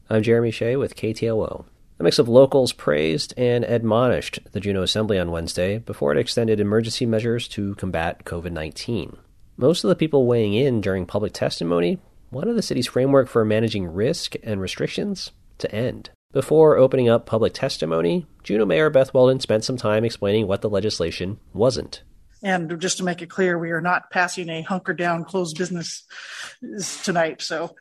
I'm Jeremy Shea with KTLO. A mix of locals praised and admonished the Juneau Assembly on Wednesday before it extended emergency measures to combat COVID-19. Most of the people weighing in during public testimony wanted the city's framework for managing risk and restrictions to end. Before opening up public testimony, Juneau Mayor Beth Weldon spent some time explaining what the legislation wasn't. And just to make it clear, we are not passing a hunker down, closed business tonight. So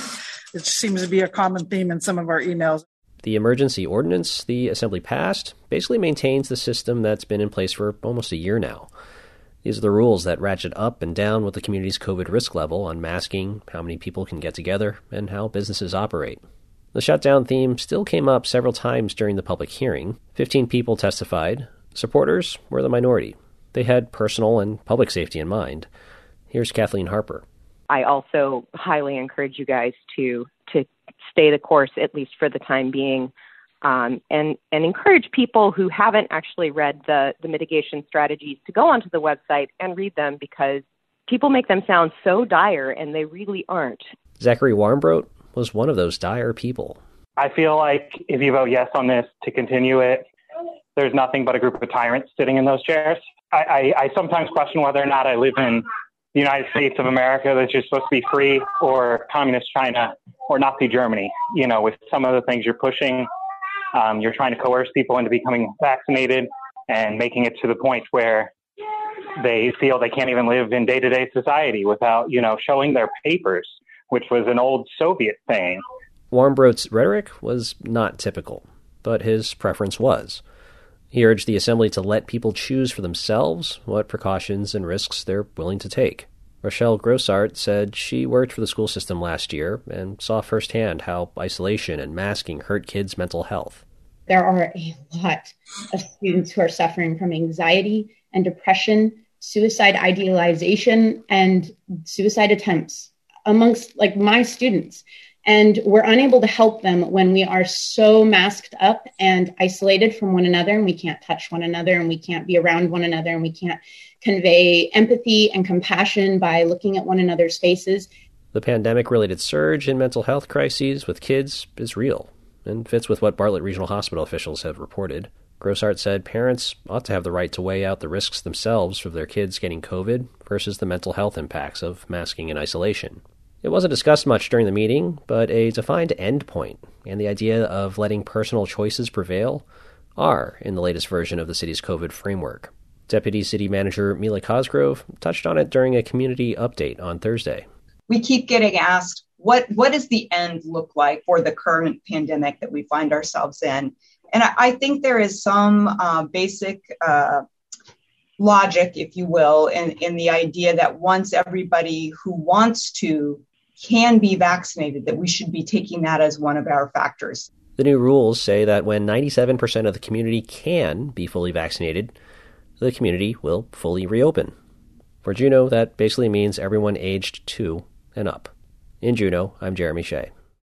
it seems to be a common theme in some of our emails. The emergency ordinance the Assembly passed basically maintains the system that's been in place for almost a year now. These are the rules that ratchet up and down with the community's COVID risk level on masking, how many people can get together, and how businesses operate. The shutdown theme still came up several times during the public hearing. 15 people testified. Supporters were the minority. They had personal and public safety in mind. Here's Kathleen Harper. I also highly encourage you guys to stay the course, at least for the time being, and encourage people who haven't actually read the mitigation strategies to go onto the website and read them, because people make them sound so dire, and they really aren't. Zachary Warmbrodt was one of those dire people. I feel like if you vote yes on this to continue it, there's nothing but a group of tyrants sitting in those chairs. I sometimes question whether or not I live in the United States of America that's just supposed to be free, or communist China, or Nazi Germany. You know, with some of the things you're pushing, you're trying to coerce people into becoming vaccinated and making it to the point where they feel they can't even live in day-to-day society without, showing their papers, which was an old Soviet thing. Warmbrodt's rhetoric was not typical, but his preference was. He urged the Assembly to let people choose for themselves what precautions and risks they're willing to take. Rochelle Grossart said she worked for the school system last year and saw firsthand how isolation and masking hurt kids' mental health. There are a lot of students who are suffering from anxiety and depression, suicide idealization, and suicide attempts amongst my students. And we're unable to help them when we are so masked up and isolated from one another, and we can't touch one another, and we can't be around one another, and we can't convey empathy and compassion by looking at one another's faces. The pandemic-related surge in mental health crises with kids is real and fits with what Bartlett Regional Hospital officials have reported. Grossart said parents ought to have the right to weigh out the risks themselves of their kids getting COVID versus the mental health impacts of masking and isolation. It wasn't discussed much during the meeting, but a defined endpoint and the idea of letting personal choices prevail are in the latest version of the city's COVID framework. Deputy City Manager Mila Cosgrove touched on it during a community update on Thursday. We keep getting asked, what does the end look like for the current pandemic that we find ourselves in? And I think there is some basic logic, if you will, in the idea that once everybody who wants to can be vaccinated, that we should be taking that as one of our factors. The new rules say that when 97% of the community can be fully vaccinated, the community will fully reopen. For Juneau, that basically means everyone aged 2 and up. In Juneau, I'm Jeremy Shea.